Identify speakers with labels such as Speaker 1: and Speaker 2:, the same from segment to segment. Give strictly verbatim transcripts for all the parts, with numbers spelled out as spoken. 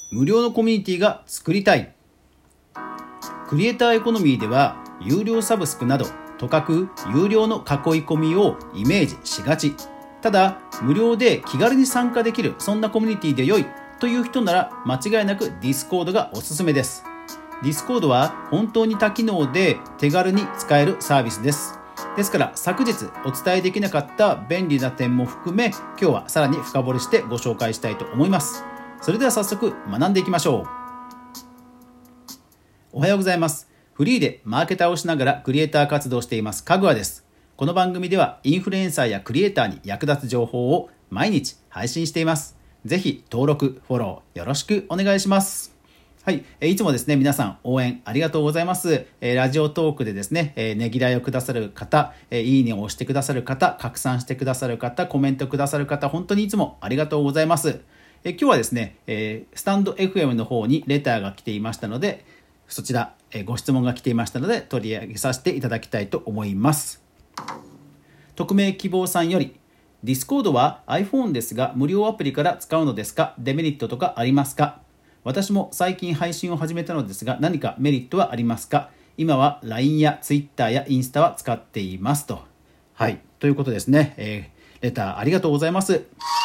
Speaker 1: 無料のコミュニティが作りたい。クリエイターエコノミーでは有料サブスクなどとかく有料の囲い込みをイメージしがち。ただ無料で気軽に参加できるそんなコミュニティで良いという人なら間違いなく Discord がおすすめです。 Discord は本当に多機能で手軽に使えるサービスです。ですから昨日お伝えできなかった便利な点も含め今日はさらに深掘りしてご紹介したいと思います。それでは早速学んでいきましょう。おはようございます。フリーでマーケターをしながらクリエイター活動していますかぐわです。この番組ではインフルエンサーやクリエイターに役立つ情報を毎日配信しています。ぜひ登録フォローよろしくお願いします。はい、いつもですね皆さん応援ありがとうございます。ラジオトークでですねねぎらいをくださる方、いいねを押してくださる方、拡散してくださる方、コメントくださる方、本当にいつもありがとうございます。え今日はですね、えー、スタンド エフエム の方にレターが来ていましたので、そちら、えー、ご質問が来ていましたので取り上げさせていただきたいと思います。匿名希望さんより、 Discord は iPhone ですが無料アプリから使うのですか？デメリットとかありますか？私も最近配信を始めたのですが何かメリットはありますか？今は ライン や Twitter やインスタは使っていますと。はい、ということですね、えー、レターありがとうございます。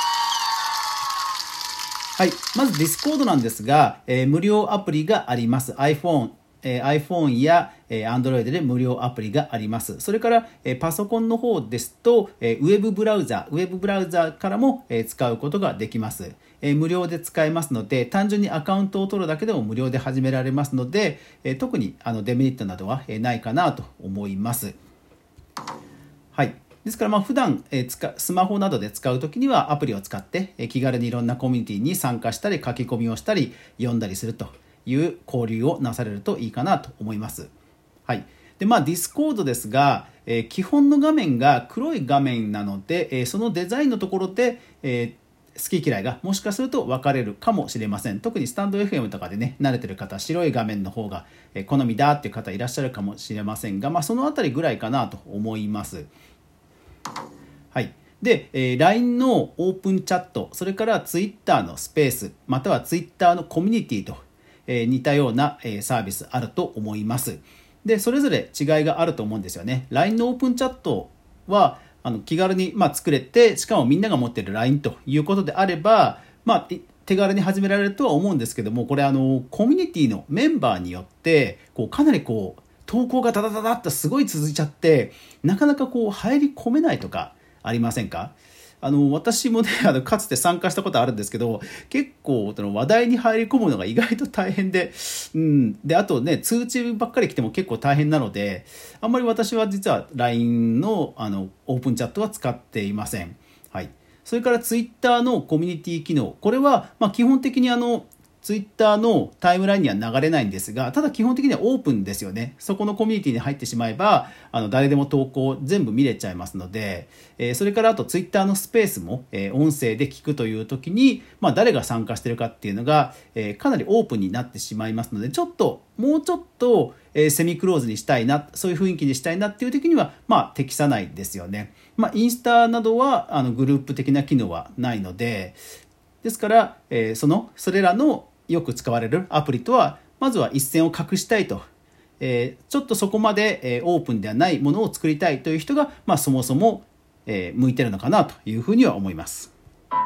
Speaker 1: はい、まず Discord なんですが、えー、無料アプリがあります。 iPhone、えー、iPhone や、えー、Android で無料アプリがあります。それから、えー、パソコンの方ですと、えー、ウェブブラウザウェブブラウザからも、えー、使うことができます。えー、無料で使えますので、単純にアカウントを取るだけでも無料で始められますので、えー、特にあのデメリットなどは、えー、ないかなと思います。はい、ですからまあ普段、えー、使スマホなどで使うときにはアプリを使って、えー、気軽にいろんなコミュニティに参加したり書き込みをしたり読んだりするという交流をなされるといいかなと思います。はい、でまあ Discord ですが、えー、基本の画面が黒い画面なので、えー、そのデザインのところで、えー、好き嫌いがもしかすると分かれるかもしれません。特にスタンド エフエム とかでね慣れてる方、白い画面の方が好みだっていう方いらっしゃるかもしれませんが、まあ、そのあたりぐらいかなと思います。はい、で、えー、ライン のオープンチャット、それから Twitter のスペース、または Twitter のコミュニティと、えー、似たような、えー、サービスあると思います。で、それぞれ違いがあると思うんですよね。ライン のオープンチャットはあの気軽に、まあ、作れて、しかもみんなが持っている ライン ということであれば、まあ、手軽に始められるとは思うんですけども、これあのコミュニティのメンバーによってこうかなりこう投稿がダダダダッとすごい続いちゃって、なかなかこう入り込めないとかありませんか？あの私もねあのかつて参加したことあるんですけど、結構話題に入り込むのが意外と大変で、うん、であとね通知ばっかり来ても結構大変なので、あんまり私は実は ライン の, あのオープンチャットは使っていません。はい、それから Twitter のコミュニティ機能、これはまあ基本的にあのツイッターのタイムラインには流れないんですが、ただ基本的にはオープンですよね。そこのコミュニティに入ってしまえば、あの誰でも投稿全部見れちゃいますので、えー、それからあとツイッターのスペースも、えー、音声で聞くという時に、まあ、誰が参加しているかっていうのが、えー、かなりオープンになってしまいますので、ちょっともうちょっと、えー、セミクローズにしたいな、そういう雰囲気にしたいなっていう時には、まあ、適さないですよね。まあ、インスタなどはあのグループ的な機能はないので、ですから、えー、そのそれらのよく使われるアプリとはまずは一線を画したいと、えー、ちょっとそこまで、えー、オープンではないものを作りたいという人が、まあ、そもそも、えー、向いてるのかなというふうには思います。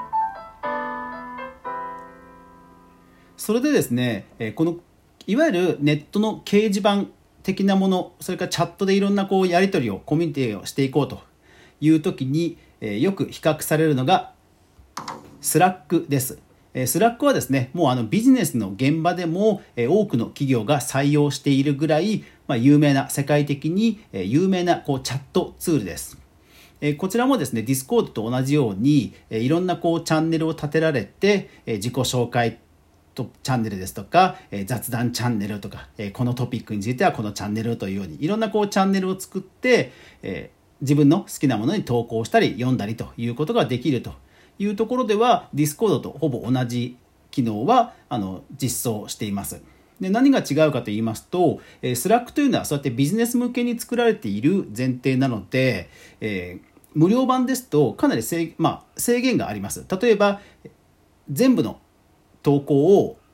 Speaker 1: それでですね、えー、このいわゆるネットの掲示板的なもの、それからチャットでいろんなこうやり取りをコミュニティをしていこうという時に、えー、よく比較されるのがスラックです。スラックはですね、もうあのビジネスの現場でも多くの企業が採用しているぐらい、まあ、有名な、世界的に有名なこうチャットツールです。こちらもですね、Discord と同じようにいろんなこうチャンネルを立てられて、自己紹介とチャンネルですとか、雑談チャンネルとか、このトピックについてはこのチャンネルというようにいろんなこうチャンネルを作って、自分の好きなものに投稿したり読んだりということができるというところでは Discord とほぼ同じ機能はあの実装しています。で、何が違うかと言いますと、えー、Slack というのはそうやってビジネス向けに作られている前提なので、えー、無料版ですとかなり制、まあ、制限があります。例えば全部の投稿を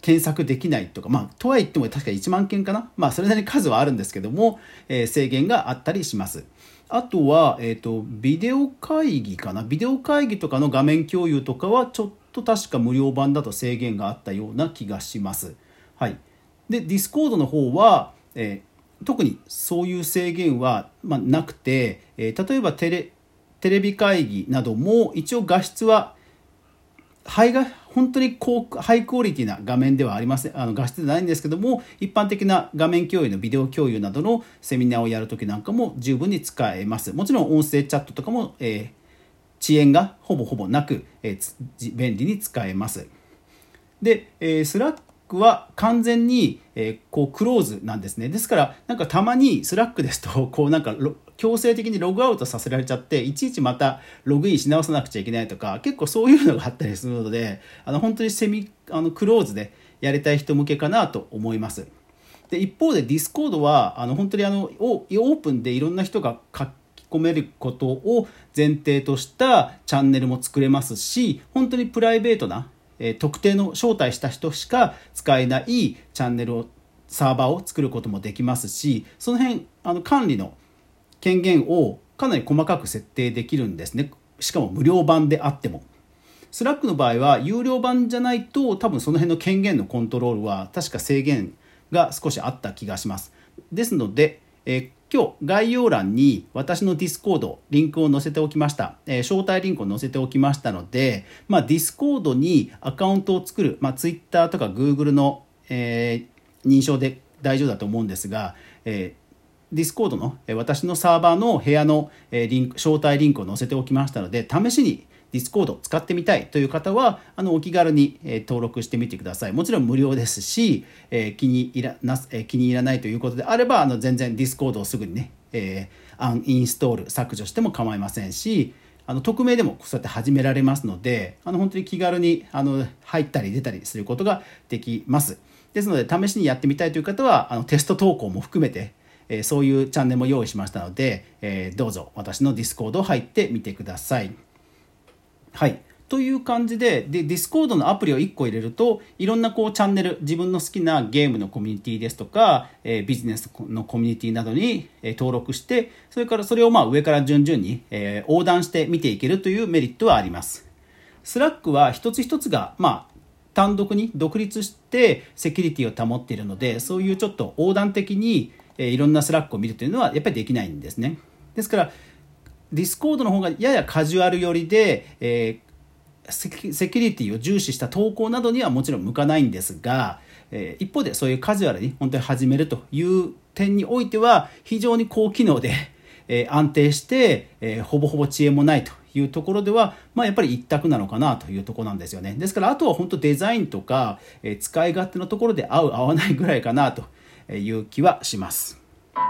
Speaker 1: 検索できないとか、まあ、とはいっても確かいちまんけんかな、まあ、それなりに数はあるんですけども、えー、制限があったりします。あとは、えーと、ビデオ会議かな。ビデオ会議とかの画面共有とかはちょっと確か無料版だと制限があったような気がします。はい。で、Discord の方は、えー、特にそういう制限は、まあ、なくて、えー、例えばテレ、テレビ会議なども一応画質はハイが本当に高ハイクオリティな画面ではありません。あの画質ではないんですけども、一般的な画面共有のビデオ共有などのセミナーをやるときなんかも十分に使えます。もちろん音声チャットとかも、えー、遅延がほぼほぼなく、えー、便利に使えます。で、えー、Slackは完全に、えー、こうクローズなんですね。ですからなんかたまにSlackですとこうなんか強制的にログアウトさせられちゃっていちいちまたログインし直さなくちゃいけないとか、結構そういうのがあったりするので、あの本当にセミあのクローズでやりたい人向けかなと思います。で一方で Discord はあの本当にあのオープンでいろんな人が書き込めることを前提としたチャンネルも作れますし、本当にプライベートな特定の招待した人しか使えないチャンネルをサーバーを作ることもできますし、その辺あの管理の権限をかなり細かく設定できるんですね。しかも無料版であっても。Slack の場合は有料版じゃないと多分その辺の権限のコントロールは確か制限が少しあった気がします。ですので、えー、今日概要欄に私の Discord リンクを載せておきました、えー、招待リンクを載せておきましたので、まあ、Discord にアカウントを作る、まあ、Twitter とか Google の、えー、認証で大丈夫だと思うんですが、えーDiscord の私のサーバーの部屋のリンク招待リンクを載せておきましたので、試しに Discord 使ってみたいという方はあのお気軽に登録してみてください。もちろん無料ですし、えー、気に入らなえー、気に入らないということであればあの全然 Discord をすぐにね、えー、アンインストール削除しても構いませんし、あの匿名でもそうやって始められますので、あの本当に気軽にあの入ったり出たりすることができます。ですので試しにやってみたいという方はあのテスト投稿も含めてえー、そういうチャンネルも用意しましたので、えー、どうぞ私の Discord を入ってみてください。はい。という感じで、で Discord のアプリをいっこ入れると、いろんなこうチャンネル、自分の好きなゲームのコミュニティですとか、えー、ビジネスのコミュニティなどに、えー、登録して、それからそれをまあ上から順々に、えー、横断して見ていけるというメリットはあります。Slack は一つ一つが、まあ、単独に独立してセキュリティを保っているので、そういうちょっと横断的にいろんなスラックを見るというのはやっぱりできないんですね。ですからディスコードの方がややカジュアル寄りで、えー、セキュリティを重視した投稿などにはもちろん向かないんですが、えー、一方でそういうカジュアルに本当に始めるという点においては非常に高機能で、えー、安定して、えー、ほぼほぼ遅延もないというところでは、まあ、やっぱり一択なのかなというところなんですよね。ですからあとは本当デザインとか、えー、使い勝手のところで合う合わないぐらいかなという気はします。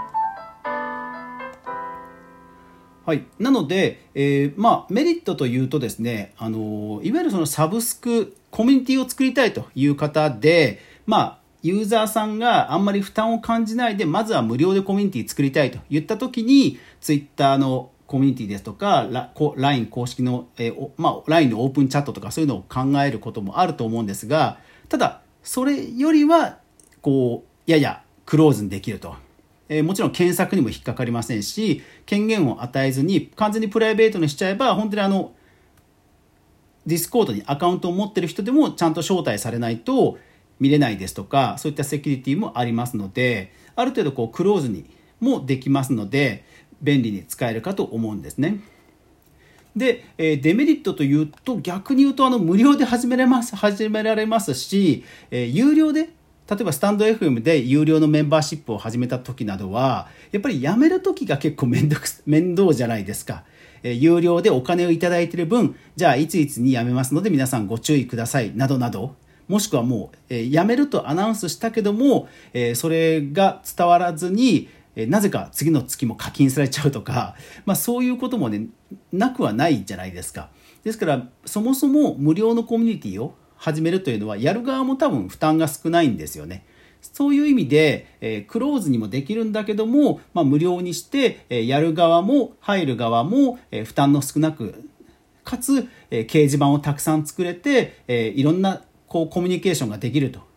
Speaker 1: はい、なので、えーまあ、メリットというとですね、あのいわゆるそのサブスクコミュニティを作りたいという方で、まあ、ユーザーさんがあんまり負担を感じないでまずは無料でコミュニティ作りたいといったときに Twitter のコミュニティですとか ライン 公式の、えーまあ、ライン のオープンチャットとかそういうのを考えることもあると思うんですが、ただそれよりはこうややクローズにできると、えー、もちろん検索にも引っかかりませんし、権限を与えずに完全にプライベートにしちゃえば本当にあのディスコードにアカウントを持ってる人でもちゃんと招待されないと見れないですとか、そういったセキュリティもありますので、ある程度こうクローズにもできますので便利に使えるかと思うんですね。で、えー、デメリットというと逆に言うとあの無料で始められます始められますし、えー、有料で例えばスタンド エフエム で有料のメンバーシップを始めた時などはやっぱり辞める時が結構面倒く面倒じゃないですか。えー、有料でお金をいただいている分、じゃあいついつに辞めますので皆さんご注意くださいなどなど、もしくはもう、えー、辞めるとアナウンスしたけども、えー、それが伝わらずにえー、なぜか次の月も課金されちゃうとか、まあ、そういうこともねなくはないじゃないですか。ですからそもそも無料のコミュニティを始めるというのはやる側も多分負担が少ないんですよね。そういう意味で、えー、クローズにもできるんだけども、まあ、無料にして、えー、やる側も入る側も、えー、負担の少なくかつ、えー、掲示板をたくさん作れて、えー、いろんなこうコミュニケーションができると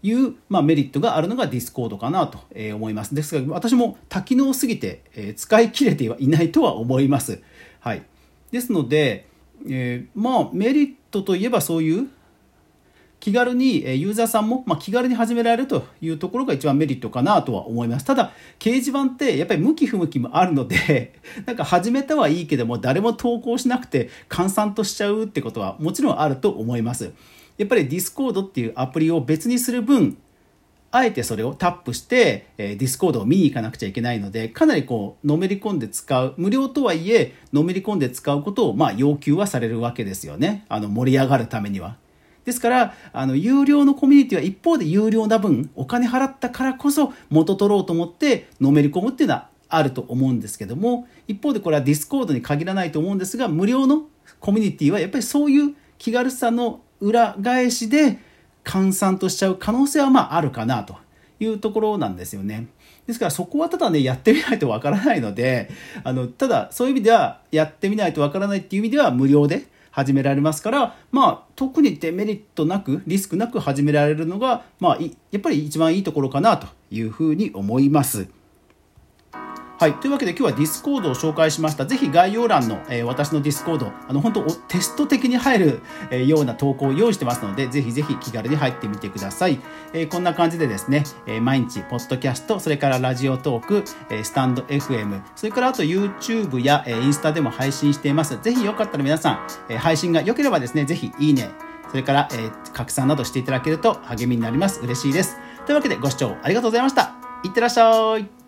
Speaker 1: いうまあメリットがあるのが Discord かなと思います。ですが私も多機能すぎて使い切れてはいないとは思います。はい、ですので、えー、まあメリットといえばそういう気軽にユーザーさんも、まあ、気軽に始められるというところが一番メリットかなとは思います。ただ掲示板ってやっぱり向き不向きもあるのでなんか始めたはいいけども誰も投稿しなくて閑散としちゃうってことはもちろんあると思います。やっぱり Discord っていうアプリを別にする分あえてそれをタップして、えー、Discord を見に行かなくちゃいけないのでかなりこうのめり込んで使う無料とはいえのめり込んで使うことをまあ要求はされるわけですよね。あの盛り上がるためには。ですからあの有料のコミュニティは一方で有料な分お金払ったからこそ元取ろうと思ってのめり込むっていうのはあると思うんですけども、一方でこれは Discord に限らないと思うんですが無料のコミュニティはやっぱりそういう気軽さの裏返しで閑散としちゃう可能性はまああるかなというところなんですよね。ですからそこはただねやってみないとわからないのであのただそういう意味ではやってみないとわからないっていう意味では無料で始められますから、まあ、特にデメリットなくリスクなく始められるのが、まあ、やっぱり一番いいところかなというふうに思います。はい、というわけで今日は Discord を紹介しました。ぜひ概要欄の、えー、私の Discord あの本当テスト的に入る、えー、ような投稿を用意してますのでぜひぜひ気軽に入ってみてください。えー、こんな感じでですね、えー、毎日ポッドキャストそれからラジオトーク、えー、スタンド エフエム それからあと YouTube や、えー、インスタでも配信しています。ぜひよかったら皆さん、えー、配信が良ければですねぜひいいねそれから、えー、拡散などしていただけると励みになります。嬉しいです。というわけでご視聴ありがとうございました。いってらっしゃい。